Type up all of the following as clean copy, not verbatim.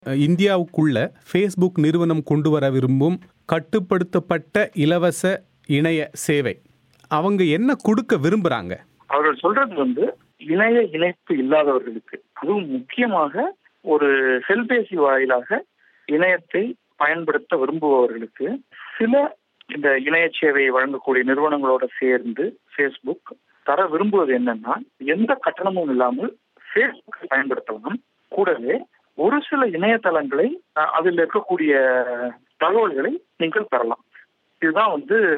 இந்தியாவுக்குள்ள Facebook நிறுவனம் கொண்டு வர விரும்பும் கட்டுப்படுத்தப்பட்ட இலவச இணைய சேவை, அவங்க என்ன கொடுக்க விரும்புறாங்க? அவர்கள் சொல்றது இணைய இணைப்பு இல்லாதவர்களுக்கு, அதுவும் முக்கியமாக ஒரு செல்பேசி வாயிலாக இணையத்தை பயன்படுத்த விரும்புபவர்களுக்கு சில இந்த இணைய சேவையை வழங்கக்கூடிய நிறுவனங்களோட சேர்ந்து ஃபேஸ்புக் தர விரும்புவது என்னன்னா, எந்த கட்டணமும் இல்லாமல் ஃபேஸ்புக்கை பயன்படுத்தலாம். கூடவே ஒரு சில இணையதளங்களை அதில் இருக்கக்கூடிய தகவல்களை நீங்கள் பெறலாம். இதுதான்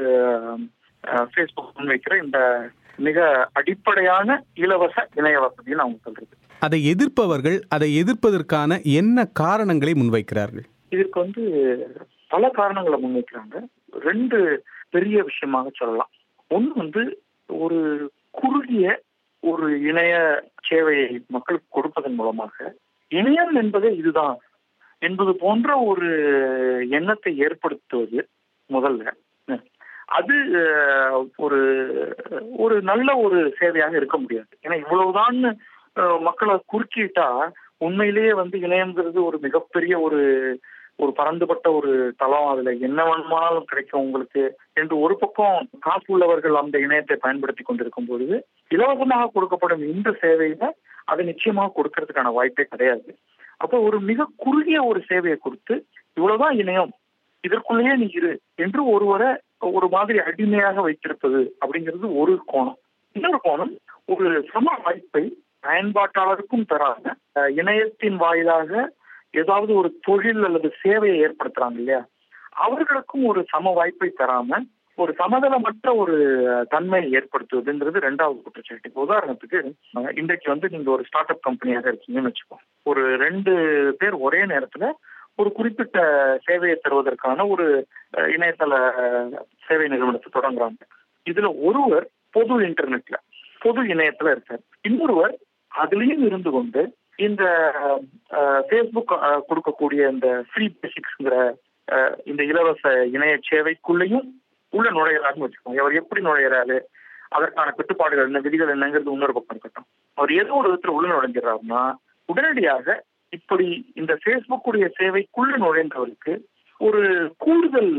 ஃபேஸ்புக் முன்வைக்கிற இந்த மிக அடிப்படையான இலவச இணைய வசதின்னு அவங்க சொல்றது. அதை எதிர்ப்பவர்கள் அதை எதிர்ப்பதற்கான என்ன காரணங்களை முன்வைக்கிறார்கள்? இதற்கு பல காரணங்களை முன்வைக்கிறாங்க. ரெண்டு பெரிய விஷயமாக சொல்லலாம். ஒன்று ஒரு குறுகிய ஒரு இணைய சேவையை மக்களுக்கு கொடுப்பதன் மூலமாக இணையம் என்பதே இதுதான் என்பது போன்ற ஒரு எண்ணத்தை ஏற்படுத்துவது முதல்ல. அது ஒரு ஒரு நல்ல ஒரு சேவையாக இருக்க முடியாது. ஏன்னா இவ்வளவுதான் மக்களை குறுக்கிட்டா உண்மையிலேயே இணையம்ங்கிறது ஒரு மிகப்பெரிய ஒரு ஒரு பரந்துபட்ட ஒரு தளம், அதுல என்ன வேணுமானாலும் கிடைக்கும் உங்களுக்கு என்று ஒரு பக்கம் காசு உள்ளவர்கள் அந்த இணையத்தை பயன்படுத்தி கொண்டிருக்கும் பொழுது, இலவசமாக கொடுக்கப்படும் இந்த சேவையில அதை நிச்சயமாக கொடுக்கறதுக்கான வாய்ப்பே கிடையாது. அப்போ ஒரு மிக குறுகிய ஒரு சேவையை கொடுத்து இவ்வளவுதான் இணையம், இதற்குள்ளேயே நீ இரு என்று ஒருவரை ஒரு மாதிரி அடிமையாக வைத்திருப்பது அப்படிங்கிறது ஒரு கோணம். இன்னொரு கோணம், ஒரு சம வாய்ப்பை பயன்பாட்டாளருக்கும் தராங்க. இணையத்தின் வாயிலாக ஏதாவது ஒரு தொழில் அல்லது சேவையை ஏற்படுத்துறாங்க இல்லையா, அவர்களுக்கும் ஒரு சம வாய்ப்பை தராம ஒரு சமதளமற்ற ஒரு தன்மையை ஏற்படுத்துவதுங்கிறது இரண்டாவது குற்றச்சாட்டு. உதாரணத்துக்கு இன்றைக்கு நீங்க ஒரு ஸ்டார்ட் அப் கம்பெனியாக இருக்கீங்கன்னு வச்சுக்கோங்க. ஒரு 2 பேர் ஒரே நேரத்துல ஒரு குறிப்பிட்ட சேவையை தருவதற்கான ஒரு இணையதள சேவை நிறுவனத்தை தொடங்குறாங்க. இதுல ஒருவர் பொது இன்டர்நெட்ல பொது இணையத்துல இருக்கார், இன்னொருவர் அதுலயும் இருந்து கொண்டு இந்த ஃபேஸ்புக் கொடுக்கக்கூடிய இந்த ஃப்ரீ பேசிக்ஸ்ங்கிற இந்த இலவச இணைய சேவைக்குள்ளேயும் உள்ள நுழையிறாருன்னு வச்சுக்கோங்க. அவர் எப்படி நுழையிறாரு, அதற்கான கட்டுப்பாடுகள் என்ன, விதிகள் என்னங்கிறது இன்னொரு பக்கம் இருக்கட்டும். அவர் ஏதோ ஒரு விதத்துல உள்ள நுழைஞ்சிடறாருன்னா உடனடியாக இப்படி இந்த ஃபேஸ்புக்குடைய சேவைக்குள்ள நுழைந்தவருக்கு ஒரு கூடுதல்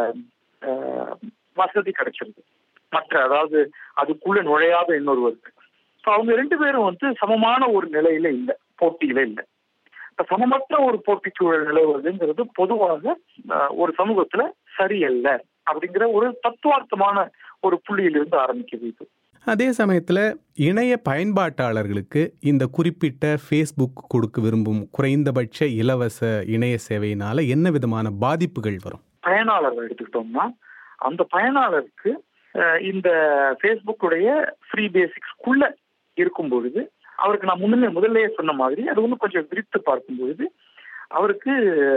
வசதி கிடைச்சிருது மற்ற, அதாவது அதுக்குள்ள நுழையாத இன்னொருவருக்கு. அவங்க 2 பேரும் சமமான ஒரு நிலையில இல்லை, போட்டியில இல்லை. சமமற்ற ஒரு போட்டி சூழல் நிலவுவதுங்கிறது பொதுவாக ஒரு சமூகத்துல சரியல்ல அப்படிங்கிற ஒரு தத்துவார்த்தமான ஒரு புள்ளியிலிருந்து ஆரம்பிக்குது இது. அதே சமயத்துல இணைய பயன்பாட்டாளர்களுக்கு இந்த குறிப்பிட்ட ஃபேஸ்புக் கொடுக்க விரும்பும் குறைந்தபட்ச இலவச இணைய சேவையினால என்ன விதமான பாதிப்புகள் வரும்? பயனாளர்கள் எடுத்துக்கிட்டோம்னா அந்த பயனாளருக்கு இந்த ஃபேஸ்புக்குடைய ஃப்ரீ பேசிக்ஸ்குள்ள இருக்கும் பொழுது அவருக்கு நான் முதல்லயே சொன்ன மாதிரி அது கொஞ்சம் விரித்து பார்க்கும் பொழுது அவருக்கு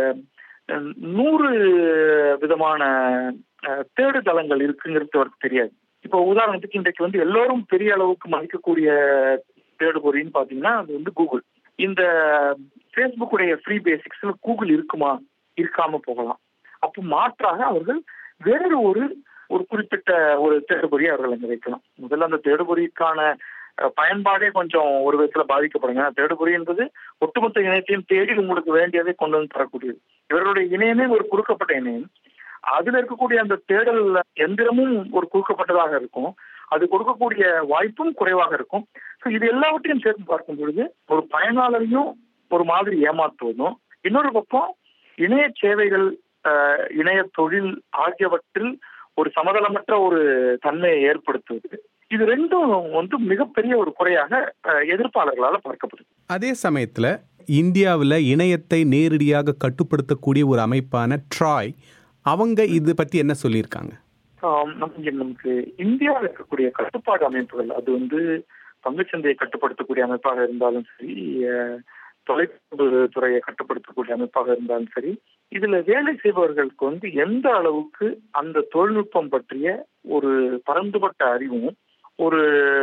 100 விதமான தேடுதளங்கள் இருக்குங்கிறது அவருக்கு தெரியாது. இப்போ உதாரணத்துக்கு இன்றைக்கு எல்லோரும் பெரிய அளவுக்கு மதிக்கக்கூடிய தேடுபொறின்னு பாத்தீங்கன்னா அது கூகுள். இந்த ஃபேஸ்புக்குடைய ஃப்ரீ பேசிக்ஸ்ல கூகுள் இருக்குமா, இருக்காம போகலாம். அப்போ மாற்றாக அவர்கள் வேறு ஒரு குறிப்பிட்ட ஒரு தேடுபொறியை அவர்கள் அங்கே வைக்கலாம். முதல்ல அந்த தேடுபொறிக்கான பயன்பாடே கொஞ்சம் ஒரு விதத்துல பாதிக்கப்படுங்க. தேடுபொறி என்பது ஒட்டுமொத்த இணையத்தையும் தேடி உங்களுக்கு வேண்டியதை கொண்டு வந்து தரக்கூடியது. இவர்களுடைய இணையமே ஒரு குறுக்கப்பட்ட இணையம். அதுல இருக்கக்கூடிய அந்த தேடல் எந்திரமும் ஒரு குறுக்கப்பட்டதாக இருக்கும். அது கொடுக்கக்கூடிய வாய்ப்பும் குறைவாக இருக்கும். இது எல்லாவற்றையும் சேர்த்து பார்க்கும் பொழுது ஒரு பயனாளரையும் ஒரு மாதிரி ஏமாற்றுவதும், இன்னொரு பக்கம் இணைய சேவைகள், இணைய தொழில் ஆகியவற்றில் ஒரு சமதளமற்ற ஒரு தன்மையை ஏற்படுத்துவது, இது ரெண்டும் மிகப்பெரிய ஒரு குறையாக எதிர்ப்பாளர்களால் பார்க்கப்படுது. அதே சமயத்துல இந்தியாவில் இணையத்தை நேரடியாக கட்டுப்படுத்தக்கூடிய ஒரு அமைப்பான ட்ராய், அவங்க இது பத்தி என்ன சொல்லியிருக்காங்க? நமக்கு இந்தியாவில் இருக்கக்கூடிய கட்டுப்பாடு அமைப்புகள், அது பங்குச்சந்தையை கட்டுப்படுத்தக்கூடிய அமைப்பாக இருந்தாலும் சரி, தொலைத்தொடர்பு துறையை கட்டுப்படுத்தக்கூடிய அமைப்பாக இருந்தாலும் சரி, இதுல வேலை செய்பவர்களுக்கு எந்த அளவுக்கு அந்த தொழில்நுட்பம் பற்றிய ஒரு பரந்துபட்ட அறிவும் ஒரு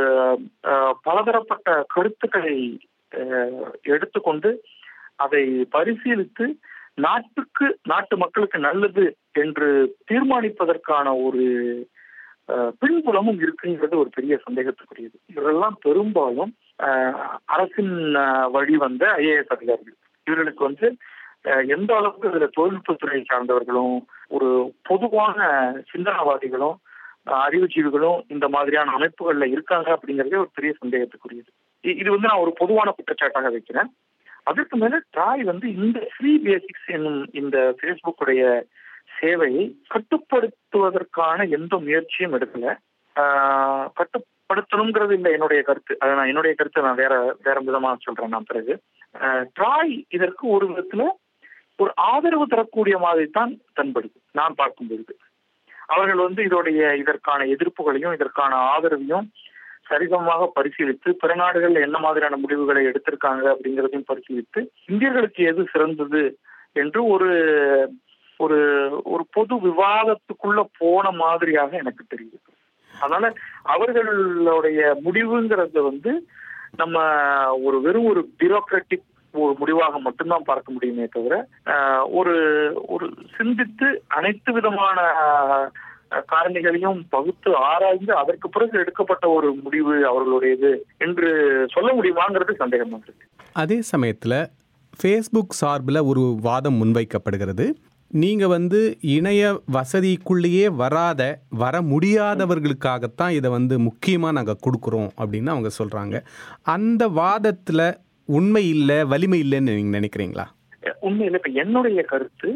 பலதரப்பட்ட கருத்துக்களை எடுத்துக்கொண்டு அதை பரிசீலித்து நாட்டு மக்களுக்கு நல்லது என்று தீர்மானிப்பதற்கான ஒரு பின்புலமும் இருக்குங்கிறது ஒரு பெரிய சந்தேகத்துக்குரியது. இவரெல்லாம் பெரும்பாலும் அரசின் வழி வந்த IAS அதிகாரிகள். இவர்களுக்கு எந்த அளவுக்கு இதுல தொழில்நுட்பத்துறை சார்ந்தவர்களும் ஒரு பொதுவான சிந்தனவாதிகளும் அறிவுஜீவிகளும் இந்த மாதிரியான அமைப்புகள்ல இருக்காங்க அப்படிங்கறதே ஒரு பெரிய சந்தேகத்துக்குரியது. இது வந்து நான் ஒரு பொதுவான குற்றச்சாட்டாக வைக்கிறேன். அதற்கு மேல ட்ராய் வந்து இந்த ஃப்ரீ பேசிக்ஸ் என்னும் இந்த ஃபேஸ்புக்குடைய சேவையை கட்டுப்படுத்துவதற்கான எந்த முயற்சியும் எடுக்கல. கட்டுப்படுத்தணுங்கிறது இல்லை என்னுடைய கருத்து. அதை நான் என்னுடைய கருத்தை நான் வேற விதமா சொல்றேன். நான் பிறகு ட்ராய் இதற்கு ஒரு விதத்துல ஒரு ஆதரவு தரக்கூடிய மாதிரி தான் தென்படுது நான் பார்க்கும்பொழுது. அவர்கள் வந்து இதற்கான எதிர்ப்புகளையும் இதற்கான ஆதரவையும் சரிசமமாக பரிசீலித்து பிற நாடுகள்ல என்ன மாதிரியான முடிவுகளை எடுத்திருக்காங்க அப்படிங்கிறதையும் பரிசீலித்து இந்தியர்களுக்கு எது சிறந்தது என்று ஒரு ஒரு ஒரு பொது விவாதத்துக்குள்ள போன மாதிரியாக எனக்கு தெரியுது. அதனால அவர்களுடைய முடிவுங்கிறத வந்து நம்ம வெறும் ஒரு பியூரோக்ராட்டிக் ஒரு முடிவாக மட்டும்தான் பார்க்க முடியுமே தவிர ஒரு ஒரு சிந்தித்து அனைத்து விதமான காரணிகளையும் பகுத்து ஆராய்ந்து அதற்கு பிறகு எடுக்கப்பட்ட ஒரு முடிவு அவர்களுடையது என்று சொல்ல முடியுமாங்கிறது சந்தேகமா இருக்கு. அதே சமயத்தில் ஃபேஸ்புக் சார்பில் ஒரு வாதம் முன்வைக்கப்படுகிறது. நீங்கள் வந்து இணைய வசதிக்குள்ளேயே வர முடியாதவர்களுக்காகத்தான் இதை வந்து முக்கியமாக நாங்கள் கொடுக்குறோம் அப்படின்னு அவங்க சொல்கிறாங்க. அந்த வாதத்தில் உண்மை இல்லை, வலிமை இல்லைன்னு நீங்கள் நினைக்கிறீங்களா? உண்மை இல்லை. இப்போ என்னுடைய கருத்து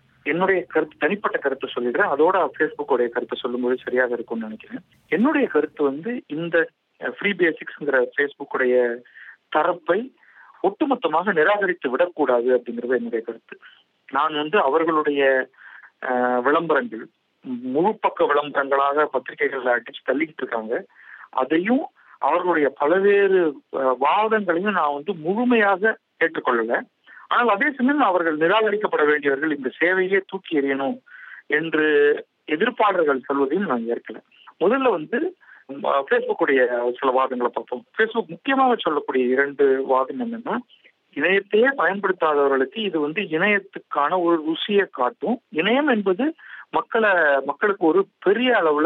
தனிப்பட்ட கருத்தை சொல்லிடுறேன். அதோட ஃபேஸ்புக்கோடைய கருத்தை சொல்லும்போது சரியாக இருக்கும்னு நினைக்கிறேன். என்னுடைய கருத்து வந்து இந்த ஃப்ரீ பேசிக்ஸ்ங்கிற ஃபேஸ்புக்குடைய தரப்பை ஒட்டுமொத்தமாக நிராகரித்து விடக்கூடாது அப்படிங்கிறது என்னுடைய கருத்து. நான் வந்து அவர்களுடைய விளம்பரங்கள் முழு பக்க விளம்பரங்களாக பத்திரிகைகள்ல அடிச்சு தள்ளிக்கிட்டு இருக்காங்க. அதையும் அவர்களுடைய பல்வேறு வாதங்களையும் நான் வந்து முழுமையாக ஏற்றுக்கொள்ளல. ஆனால் அதே சமயம் அவர்கள் நிராகரிக்கப்பட வேண்டியவர்கள், இந்த சேவையே தூக்கி எறியணும் என்று எதிர்ப்பாளர்கள் சொல்வதையும் நான் ஏற்கல. முதல்ல வந்து ஃபேஸ்புக்குடைய சில வாதங்களை பார்ப்போம். ஃபேஸ்புக் முக்கியமாக சொல்லக்கூடிய 2 வாதம் என்னன்னா, இணையத்தையே பயன்படுத்தாதவர்களுக்கு இது வந்து இணையத்துக்கான ஒரு ருசியை காட்டும். இணையம் என்பது மக்களுக்கு ஒரு பெரிய அளவுல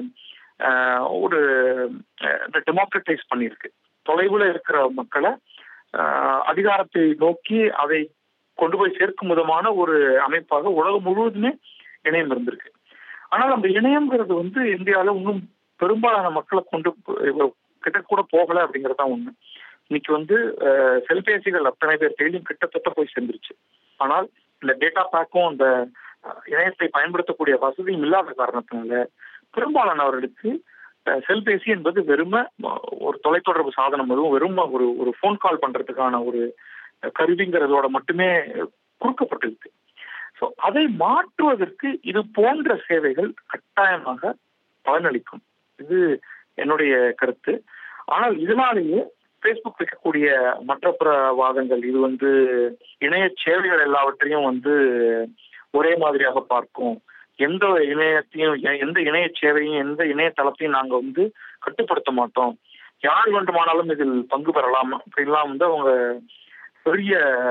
ஒரு டெமோக்ரட்டைஸ் பண்ணியிருக்கு. தொலைவுல இருக்கிற மக்களை அதிகாரத்தை நோக்கி அதை கொண்டு போய் சேர்க்கும் விதமான ஒரு அமைப்பாக உலகம் முழுவதுமே இணையம் இருந்திருக்கு. ஆனால் அந்த இணையம்ங்கிறது வந்து இந்தியாவில் இன்னும் பெரும்பாலான மக்களை கொண்டு கிட்ட கூட போகல அப்படிங்கிறது தான் உண்மை. இன்னைக்கு வந்து செல்பேசிகள் அத்தனை பேர் கையிலும் கிட்டத்தட்ட போய் சேர்ந்துருச்சு. ஆனால் இந்த டேட்டா பேக்கும் அந்த இணையத்தை பயன்படுத்தக்கூடிய வசதியும் இல்லாத காரணத்தினால பெரும்பாலானவர்களுக்கு செல்பேசி என்பது வெறும ஒரு தொலைத்தொடர்பு சாதனம், அதுவும் வெறும் ஒரு போன் கால் பண்றதுக்கான ஒரு கருவிங்கிறதோட மட்டுமே குறுக்கப்பட்டிருக்கு. ஸோ அதை மாற்றுவதற்கு இது போன்ற சேவைகள் கட்டாயமாக பலனளிக்கும். இது என்னுடைய கருத்து. ஆனால் இதனாலேயே ஃபேஸ்புக் வைக்கக்கூடிய மற்ற பிற வாதங்கள், இது வந்து இணைய சேவைகள் எல்லாவற்றையும் வந்து ஒரே மாதிரியாக பார்க்கும், எந்த இணைய சேவையும் எந்த இணையதளத்தையும் நாங்க வந்து கட்டுப்படுத்த மாட்டோம், யார் வேண்டுமானாலும் இதில் பங்கு பெறலாம் அப்படின்லாம் வந்து அவங்க பெரிய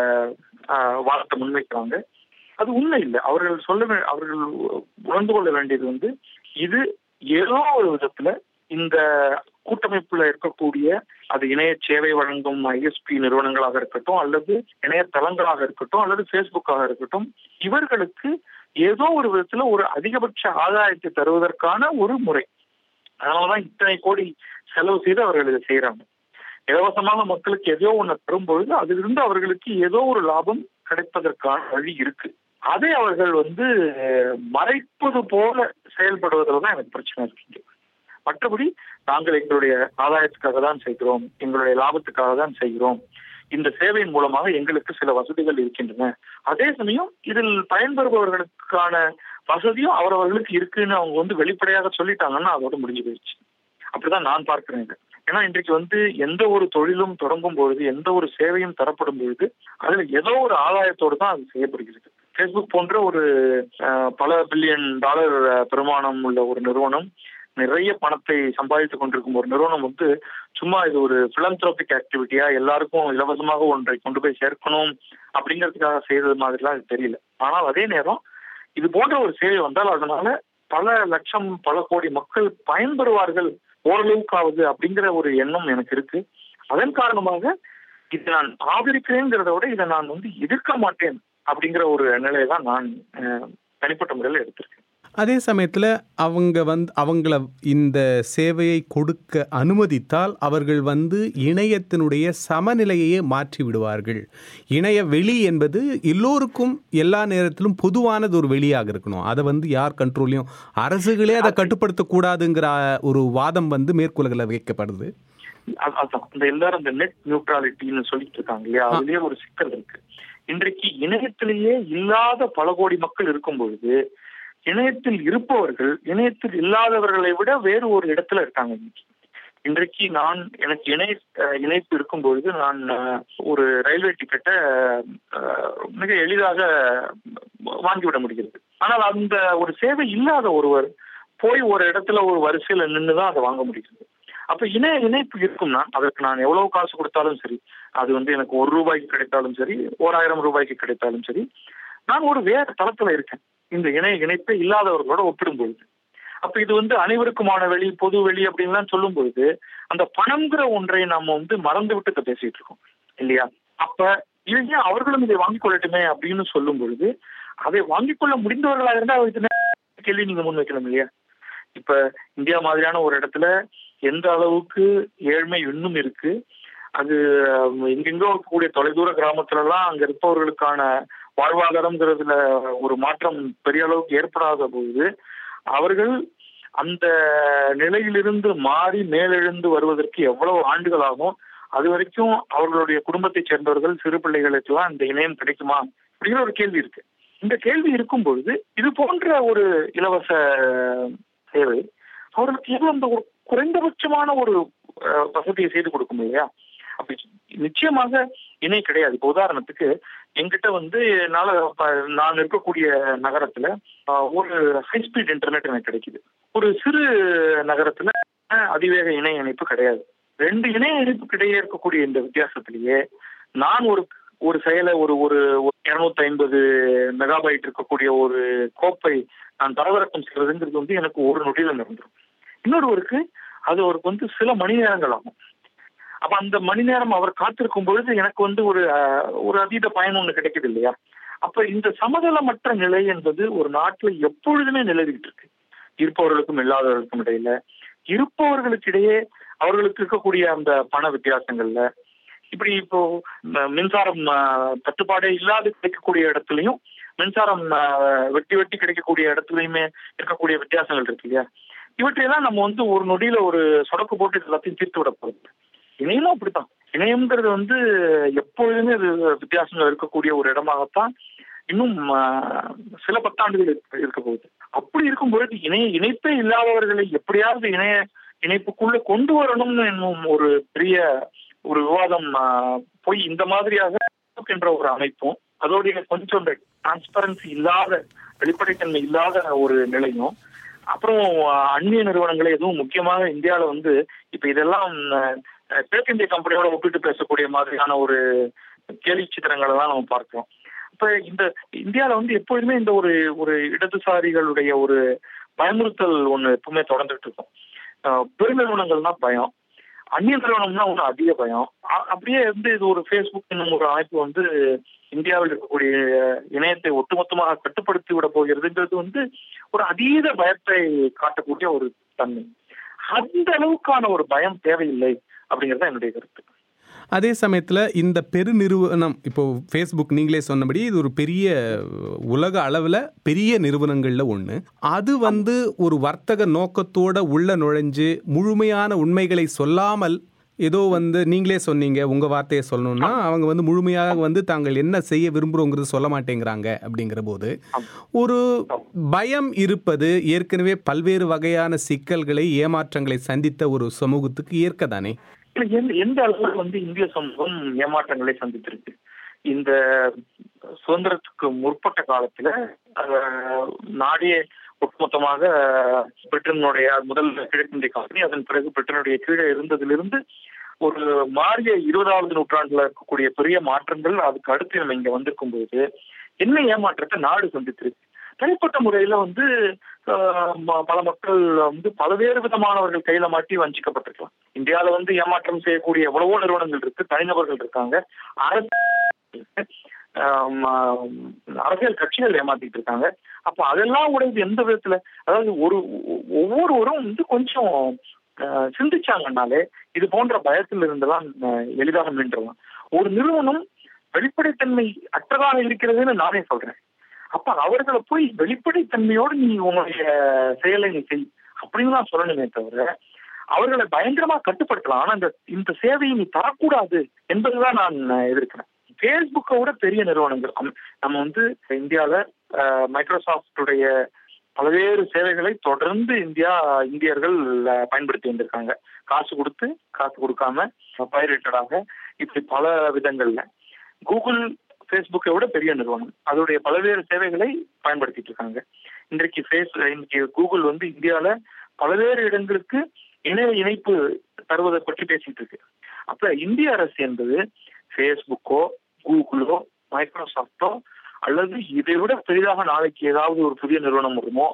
வாதத்தை முன்வைக்கிறாங்க. அது உண்மை இல்லை. அவர்கள் உணர்ந்து கொள்ள வேண்டியது வந்து இது ஏதோ ஒரு விதத்துல இந்த கூட்டமைப்புல இருக்கக்கூடிய அது இணைய சேவை வழங்கும் ஐஎஸ்பி நிறுவனங்களாக இருக்கட்டும், அல்லது இணையதளங்களாக இருக்கட்டும், அல்லது ஃபேஸ்புக்காக இருக்கட்டும், இவர்களுக்கு ஏதோ ஒரு விதத்துல ஒரு அதிகபட்ச ஆதாயத்தை தருவதற்கான ஒரு முறை. அதனாலதான் இத்தனை கோடி செலவு செய்து அவர்கள் இதை செய்யறாங்க. இலவசமாக மக்களுக்கு ஏதோ ஒண்ணு தரும்பொழுது அதிலிருந்து அவர்களுக்கு ஏதோ ஒரு லாபம் கிடைப்பதற்கான வழி இருக்கு. அதை அவர்கள் வந்து மறைப்பது போல செயல்படுவதில் எனக்கு பிரச்சனை இருக்குங்க. மற்றபடி நாங்கள் எங்களுடைய ஆதாயத்துக்காக தான் செய்கிறோம், எங்களுடைய லாபத்துக்காக தான் செய்கிறோம், இந்த சேவையின் மூலமாக எங்களுக்கு சில வசதிகள் இருக்கின்றன, அதே சமயம் இதில் பயன்பெறுபவர்களுக்கான வசதியும் அவரவர்களுக்கு இருக்குன்னு அவங்க வந்து வெளிப்படையாக சொல்லிட்டாங்கன்னா அதோட முடிஞ்சு போயிடுச்சு. அப்படிதான் நான் பார்க்கிறேன். ஏன்னா இன்றைக்கு வந்து எந்த ஒரு தொழிலும் தொடங்கும் பொழுது, எந்த ஒரு சேவையும் தரப்படும் பொழுது அதுல ஏதோ ஒரு ஆதாயத்தோடு தான் அது செய்யப்படுகிறது. ஃபேஸ்புக் போன்ற ஒரு பல பில்லியன் டாலர் பெருமானம் உள்ள ஒரு நிறுவனம், நிறைய பணத்தை சம்பாதித்துக் கொண்டிருக்கும் ஒரு நிறுவனம் வந்து சும்மா இது ஒரு பிலந்த்ரோபிக் ஆக்டிவிட்டியா எல்லாருக்கும் இலவசமாக ஒன்றை கொண்டு போய் சேர்க்கணும் அப்படிங்கிறதுக்காக செய்யறது மாதிரிலாம் அது தெரியல. ஆனால் அதே நேரம் இது போன்ற ஒரு சேவை வந்தால் அதனால பல லட்சம் பல கோடி மக்கள் பயன்பெறுவார்கள் ஓரளவுக்காவது அப்படிங்கிற ஒரு எண்ணம் எனக்கு இருக்கு. அதன் காரணமாக இதை நான் ஆதரிக்கிறேங்கிறத விட இதை நான் வந்து எதிர்க்க மாட்டேன் அப்படிங்கிற ஒரு நிலையை தான் நான் தனிப்பட்ட முறையில் எடுத்திருக்கேன். அதே சமயத்தில் அவங்கள இந்த சேவையை கொடுக்க அனுமதித்தால் அவர்கள் இணையத்தினுடைய சமநிலையே மாற்றி விடுவார்கள். இணைய வெளி என்பது எல்லோருக்கும் எல்லா நேரத்திலும் பொதுவானது ஒரு வெளியாக இருக்கணும். அதை யார் கண்ட்ரோலையும் அரசுகளே அதை கட்டுப்படுத்தக்கூடாதுங்கிற ஒரு வாதம் மேற்குலகில் வைக்கப்படுது. அதான் இந்த எல்லாரும் இந்த நெட் நியூட்ராலிட்டின்னு சொல்லிட்டு இருக்காங்க இல்லையா, அதுலயே ஒரு சிக்கல் இருக்கு. இன்றைக்கு இணையத்திலேயே இல்லாத பல கோடி மக்கள் இருக்கும் பொழுது இணையத்தில் இருப்பவர்கள் இணையத்தில் இல்லாதவர்களை விட வேறு ஒரு இடத்துல இருக்காங்க. இன்றைக்கு எனக்கு இணைப்பு இருக்கும் பொழுது நான் ஒரு ரயில்வே டிக்கெட்டை மிக எளிதாக வாங்கிவிட முடிகிறது. ஆனால் அந்த ஒரு சேவை இல்லாத ஒருவர் போய் ஒரு இடத்துல ஒரு வரிசையில நின்றுதான் அதை வாங்க முடிகிறது. அப்ப இணைப்பு இருக்கும்னா அதற்கு நான் எவ்வளவு காசு கொடுத்தாலும் சரி, அது எனக்கு ₹1 கிடைத்தாலும் சரி, 1000 ரூபாய்க்கு கிடைத்தாலும் சரி, நான் ஒரு வேற தளத்துல இருக்கேன் இந்த இணைப்பே இல்லாதவர்களோட ஒப்பிடும்பொழுது. அப்ப இது அனைவருக்குமான வெளி, பொது வெளி அப்படின்லாம் சொல்லும் பொழுது அந்த பணம்ங்கிற ஒன்றை நம்ம மறந்து விட்டு பேசிட்டு இருக்கோம் இல்லையா. அப்ப இல்லையா அவர்களும் இதை வாங்கிக் கொள்ளட்டுமே அப்படின்னு சொல்லும் பொழுது அதை வாங்கிக் கொள்ள முடிந்தவர்களாக இருந்தால் கேள்வி நீங்க முன் வைக்கணும் இல்லையா. இப்ப இந்தியா மாதிரியான ஒரு இடத்துல எந்த அளவுக்கு ஏழ்மை இன்னும் இருக்கு, அது எங்கெங்கோ இருக்கக்கூடிய தொலைதூர கிராமத்துல எல்லாம் அங்க இருப்பவர்களுக்கான வாழ்வாதாரம்ங்கிறதுல ஒரு மாற்றம் பெரிய அளவுக்கு ஏற்படாத போது அவர்கள் அந்த நிலையிலிருந்து மாறி மேலெழுந்து வருவதற்கு எவ்வளவு ஆண்டுகள் ஆகும், அது வரைக்கும் அவர்களுடைய குடும்பத்தை சேர்ந்தவர்கள் சிறு பிள்ளைகளுக்கெல்லாம் இந்த இணையம் கிடைக்குமா அப்படிங்கிற ஒரு கேள்வி இருக்கு. இந்த கேள்வி இருக்கும் பொழுது இது போன்ற ஒரு இலவச சேவை அவர்களுக்கு அந்த ஒரு குறைந்தபட்சமான ஒரு வசதியை செய்து கொடுக்கும் இல்லையா. அப்படி நிச்சயமாக இணை கிடையாது. இப்போ உதாரணத்துக்கு என்கிட்ட நான் இருக்கக்கூடிய நகரத்துல ஒரு ஹைஸ்பீட் இன்டர்நெட் எனக்கு கிடைக்குது. ஒரு சிறு நகரத்துல அதிவேக இணைய இணைப்பு கிடையாது. 2 இணைய இணைப்புக்கு இடையே இருக்கக்கூடிய இந்த வித்தியாசத்திலேயே நான் ஒரு செயலை ஒரு 250 மெகாபைட் இருக்கக்கூடிய ஒரு கோப்பை நான் தரவிறக்கம் செய்வதுங்கிறது எனக்கு ஒரு நொடியில நடந்துடும். இன்னொருவருக்கு அது அவருக்கு சில மணி நேரங்கள் ஆகும். அப்ப அந்த மணி நேரம் அவர் காத்திருக்கும் பொழுது எனக்கு ஒரு அதீத பயன் ஒண்ணு கிடைக்குது இல்லையா. அப்ப இந்த சமதளமற்ற நிலை என்பது ஒரு நாட்டுல எப்பொழுதுமே நிலவிட்டு இருக்கு. இருப்பவர்களுக்கும் இல்லாதவர்களுக்கும் இடையில, இருப்பவர்களுக்கு இடையே அவர்களுக்கு இருக்கக்கூடிய அந்த பண வித்தியாசங்கள்ல, இப்படி இப்போ மின்சாரம் தட்டுப்பாடே இல்லாது கிடைக்கக்கூடிய இடத்துலயும் மின்சாரம் வெட்டி கிடைக்கக்கூடிய இடத்துலயுமே இருக்கக்கூடிய வித்தியாசங்கள் இருக்கு இல்லையா. இவற்றையெல்லாம் நம்ம ஒரு நொடியில ஒரு சொடக்கு போட்டு எல்லாத்தையும் தீர்த்து விட போகுது. இணையமும் அப்படித்தான். இணையம்ங்கிறது எப்பொழுதுமே இது வித்தியாசங்கள் இருக்கக்கூடிய ஒரு இடமாகத்தான் இன்னும் சில பத்தாண்டுகள் இருக்க போகுது. அப்படி இருக்கும்பொழுது இணைப்பே இல்லாதவர்களை எப்படியாவது இணைப்புக்குள்ள கொண்டு வரணும்னு இன்னும் ஒரு பெரிய ஒரு விவாதம் போய் இந்த மாதிரியாக என்ற ஒரு அமைப்பும் அதோடைய கொஞ்சம் டிரான்ஸ்பரன்சி இல்லாத, வெளிப்படைத்தன்மை இல்லாத ஒரு நிலையும், அப்புறம் அந்நிய நிறுவனங்களை எதுவும் முக்கியமாக இந்தியாவில இப்ப இதெல்லாம் கிழக்கிந்திய கம்பெனியோட ஒப்பிட்டு பேசக்கூடிய மாதிரியான ஒரு கேலி சித்திரங்களை தான் நம்ம பார்க்கிறோம். இப்ப இந்த இந்தியாவில எப்பொழுதுமே இந்த ஒரு இடதுசாரிகளுடைய ஒரு பயமுறுத்தல் ஒண்ணு எப்பவுமே தொடர்ந்துட்டு இருக்கும். பெருநிறுவனங்கள்னா பயம், அந்நிய நிறுவனம்னா ஒண்ணு அதிக பயம். அப்படியே இது ஒரு ஃபேஸ்புக் என்னும் ஒரு அமைப்பு இந்தியாவில் இருக்கக்கூடிய இணையத்தை ஒட்டுமொத்தமாக கட்டுப்படுத்தி விட போகிறதுங்கிறது ஒரு அதீத பயத்தை காட்டக்கூடிய ஒரு தன்மை. அந்த அளவுக்கான ஒரு பயம் தேவையில்லை அப்படிங்கிறது என்னுடைய கருத்து. அதே சமயத்தில் இந்த பெருநிறுவனம், இப்போ ஃபேஸ்புக் நீங்களே சொன்னபடி இது ஒரு பெரிய உலக அளவில் பெரிய நிறுவனங்களில் ஒன்று. அது ஒரு வர்த்தக நோக்கத்தோட உள்ள நுழைஞ்சு முழுமையான உண்மைகளை சொல்லாமல் ஏதோ நீங்களே சொன்னீங்க, உங்கள் வார்த்தையை சொல்லணும்னா அவங்க முழுமையாக தாங்கள் என்ன செய்ய விரும்புகிறோங்கிறது சொல்ல மாட்டேங்கிறாங்க. அப்படிங்கிற போது ஒரு பயம் இருப்பது ஏற்கனவே பல்வேறு வகையான சிக்கல்களை, ஏமாற்றங்களை சந்தித்த ஒரு சமூகத்துக்கு ஏற்கதானே. எந்த அளவுக்கு இந்திய சமூகம் ஏமாற்றங்களை சந்தித்திருக்கு. இந்த சுதந்திரத்துக்கு முற்பட்ட காலத்துல நாடே ஒட்டுமொத்தமாக பிரிட்டனுடைய முதல் கிழக்கிந்திய கம்பெனி, அதன் பிறகு பிரிட்டனுடைய கீழே இருந்ததிலிருந்து ஒரு மாறிய 20வது நூற்றாண்டுல இருக்கக்கூடிய பெரிய மாற்றங்கள், அதுக்கு அடுத்து நம்ம இங்க வந்திருக்கும் போது என்ன ஏமாற்றத்தை நாடு சந்தித்திருக்கு. தனிப்பட்ட முறையில பல மக்கள் பல்வேறு விதமானவர்கள் கையில மாட்டி வஞ்சிக்கப்பட்டிருக்கலாம். இந்தியாவில ஏமாற்றம் செய்யக்கூடிய எவ்வளவோ நிறுவனங்கள் இருக்கு, தனிநபர்கள் இருக்காங்க, அரசு. அரசியல் கட்சிகள் ஏமாத்திட்டு இருக்காங்க. அப்ப அதெல்லாம் உடையது எந்த விதத்துல, அதாவது ஒவ்வொருவரும் வந்து கொஞ்சம் சிந்திச்சாங்கன்னாலே இது போன்ற பயத்தில் இருந்தெல்லாம் எளிதாக மீண்டலாம். ஒரு நிறுவனம் வெளிப்படைத்தன்மை அற்றதாக இருக்கிறதுன்னு நானே சொல்றேன். அப்ப அவர்களை போய் வெளிப்படைத்தன்மையோடு நீ உங்களுடைய செயலை நீ செய் அப்படின்னு தான் சொல்லணுமே தவிர அவர்களை பயங்கரமா கட்டுப்படுத்தலாம். ஆனா இந்த சேவையை நீ தரக்கூடாது என்பதுதான் நான் எதிர்க்கிறேன். பேஸ்புக்கை விட பெரிய நிறுவனங்கள் நம்ம வந்து இந்தியாவில மைக்ரோசாஃப்டுடைய பல்வேறு சேவைகளை தொடர்ந்து இந்தியர்கள் பயன்படுத்தி வந்திருக்காங்க. காசு கொடுத்து, காசு கொடுக்காம, பைரேட்டடாக, இப்படி பல விதங்கள்ல. கூகுள் பேஸ்புக்கை விட பெரிய நிறுவனம், அதோடைய பல்வேறு சேவைகளை பயன்படுத்திட்டு இருக்காங்க. இன்றைக்கு கூகுள் வந்து இந்தியாவில பல்வேறு இடங்களுக்கு இணைப்பு தருவதை பற்றி பேசிட்டு இருக்கு. அப்ப இந்திய அரசு என்பது பேஸ்புக்கோ, கூகுளோ, மைக்ரோசாஃப்டோ அல்லது இதை விட பெரிதாக நாளைக்கு ஏதாவது ஒரு புதிய நிறுவனம் வருமோ,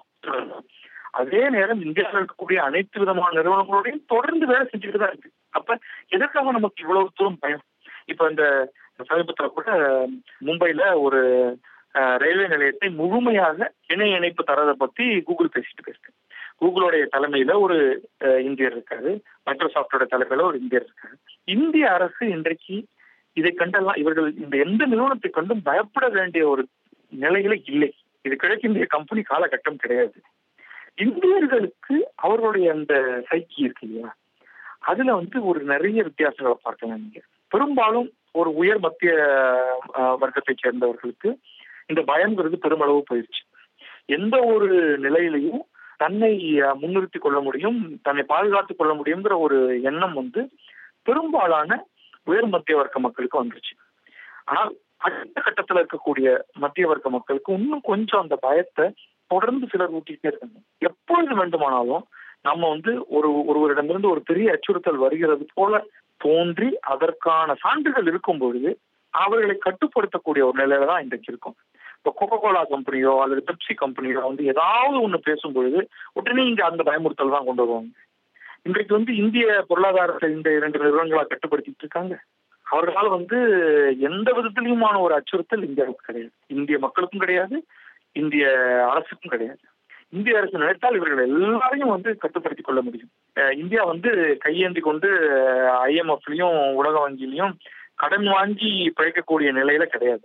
அதே நேரம் இந்தியாவில் இருக்கக்கூடிய அனைத்து விதமான நிறுவனங்களோடையும் தொடர்ந்து வேலை செஞ்சுட்டு தான் இருக்கு. அப்ப எதற்காக நமக்கு இவ்வளவு தூரம் பயம்? இப்ப இந்த சமீபத்தில் கூட மும்பைல ஒரு ரயில்வே நிலையத்தை முழுமையாக இணைப்பு தரதை பத்தி கூகுள் பேசிட்டு இருக்கு. கூகுளோடைய தலைமையில ஒரு இந்தியர் இருக்காரு, மைக்ரோசாஃப்டோட தலைமையில ஒரு இந்தியர் இருக்காரு. இந்திய அரசு இன்றைக்கு இதை கண்டெல்லாம் இவர்கள் இந்த எந்த நிறுவனத்தை கண்டும் பயப்பட வேண்டிய ஒரு நிலையில இல்லை. இது கிழக்கிந்திய கம்பெனி காலகட்டம் கிடையாது. இந்தியர்களுக்கு அவர்களுடைய அந்த சைக்கி இருக்கு இல்லையா, அதுல வந்து ஒரு நிறைய வித்தியாசங்களை பார்க்கலாம். நீங்க பெரும்பாலும் ஒரு உயர் மத்திய வர்க்கத்தை சேர்ந்தவர்களுக்கு இந்த பயம்ங்கிறது பெருமளவு போயிடுச்சு. எந்த ஒரு நிலையிலையும் தன்னை முன்னிறுத்தி கொள்ள முடியும், தன்னை பாதுகாத்துக் கொள்ள முடியுங்கிற ஒரு எண்ணம் வந்து பெரும்பாலான உயர் மத்திய வர்க்க மக்களுக்கு வந்துருச்சு. ஆனால் அடுத்த கட்டத்துல இருக்கக்கூடிய மத்திய வர்க்க மக்களுக்கு இன்னும் கொஞ்சம் அந்த பயத்தை தொடர்ந்து சிலர் ஊட்டிட்டே இருக்காங்க. எப்பொழுது வேண்டுமானாலும் நம்ம வந்து ஒருவரிடமிருந்து ஒரு பெரிய அச்சுறுத்தல் வருகிறது போல தோன்றி அதற்கான சான்றுகள் இருக்கும் பொழுது அவர்களை கட்டுப்படுத்தக்கூடிய ஒரு நிலையில தான் இன்றைக்கு இருக்கும். இப்போ கோகோ கோலா கம்பெனியோ அல்லது பெப்சி கம்பெனியோ வந்து ஏதாவது ஒண்ணு பேசும் பொழுது உடனே இங்க அந்த பயமுறுத்தல் தான் கொண்டு வருவாங்க. இன்றைக்கு வந்து இந்திய பொருளாதாரத்தை இந்த 2 நிறுவனங்களா கட்டுப்படுத்திட்டு இருக்காங்க. அவர்களால் வந்து எந்த விதத்திலுமான ஒரு அச்சுறுத்தல் இந்தியாவுக்கு கிடையாது, இந்திய மக்களுக்கும் கிடையாது, இந்திய அரசுக்கும் கிடையாது. இந்திய அரசு நினைத்தால் இவர்கள் எல்லாரையும் வந்து கட்டுப்படுத்திக் கொள்ள முடியும். இந்தியா வந்து கையேந்தி கொண்டு IMF-லயும் உலக வங்கியிலையும் கடன் வாங்கி பிழைக்கக்கூடிய நிலையில கிடையாது.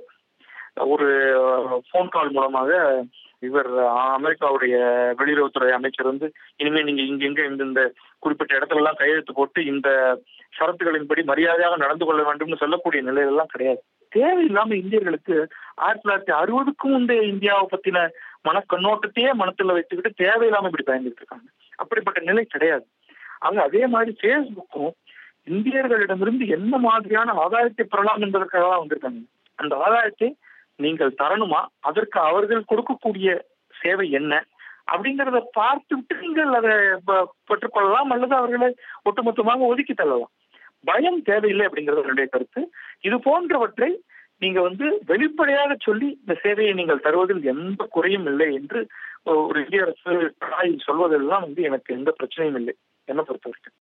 ஒரு போன் கால் மூலமாக இவர் அமெரிக்காவுடைய வெளியுறவுத்துறை அமைச்சர் வந்து இனிமே நீங்க இங்க இந்த குறிப்பிட்ட இடத்துல எல்லாம் கையெழுத்து போட்டு இந்த ஷரத்துகளின்படி மரியாதையாக நடந்து கொள்ள வேண்டும்னு சொல்லக்கூடிய நிலையிலெல்லாம் கிடையாது. தேவையில்லாம இந்தியர்களுக்கு 1960க்கும் முந்தைய இந்தியாவை பத்தின மனக்கண்ணோட்டத்தையே மனத்துல வச்சுக்கிட்டு தேவையில்லாம இப்படி பயந்துட்டு இருக்காங்க. அப்படிப்பட்ட நிலை கிடையாது. ஆக அதே மாதிரி பேஸ்புக்கும் இந்தியர்களிடமிருந்து என்ன மாதிரியான ஆதாயத்தை பெறலாம் என்பதற்காக தான் வந்திருக்காங்க. அந்த ஆதாயத்தை நீங்கள் தரணுமா, அதற்கு அவர்கள் கொடுக்கக்கூடிய சேவை என்ன அப்படிங்கிறத பார்த்துவிட்டு நீங்கள் அதை பெற்றுக்கொள்ளலாம் அல்லது அவர்களை ஒட்டுமொத்தமாக ஒதுக்கி தள்ளலாம். பயம் தேவையில்லை அப்படிங்கிறது என்னுடைய கருத்து. இது போன்றவற்றை நீங்க வந்து வெளிப்படையாக சொல்லி இந்த சேவையை நீங்கள் தருவதில் எந்த குறையும் இல்லை என்று ஒரு இந்திய அரசு சொல்வதெல்லாம் வந்து எனக்கு எந்த பிரச்சனையும் இல்லை, என்ன பொறுத்த வரைக்கும்.